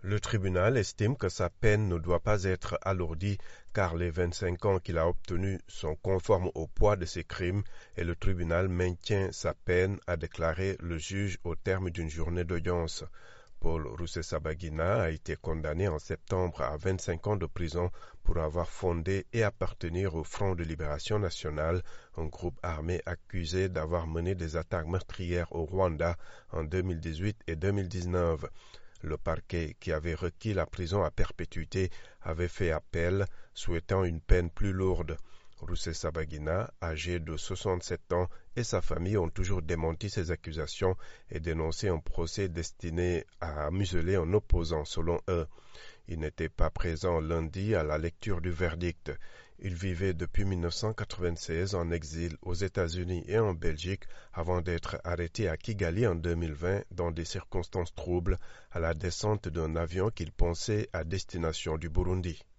Le tribunal estime que sa peine ne doit pas être alourdie car les 25 ans qu'il a obtenus sont conformes au poids de ses crimes et le tribunal maintient sa peine, a déclaré le juge au terme d'une journée d'audience. Paul Rusesabagina a été condamné en septembre à 25 ans de prison pour avoir fondé et appartenir au Front de Libération Nationale, un groupe armé accusé d'avoir mené des attaques meurtrières au Rwanda en 2018 et 2019. Le parquet, qui avait requis la prison à perpétuité, avait fait appel, souhaitant une peine plus lourde. Rusesabagina, âgé de 67 ans, et sa famille ont toujours démenti ces accusations et dénoncé un procès destiné à museler un opposant, selon eux. Il n'était pas présent lundi à la lecture du verdict. Il vivait depuis 1996 en exil aux États-Unis et en Belgique avant d'être arrêté à Kigali en 2020 dans des circonstances troubles à la descente d'un avion qu'il pensait à destination du Burundi.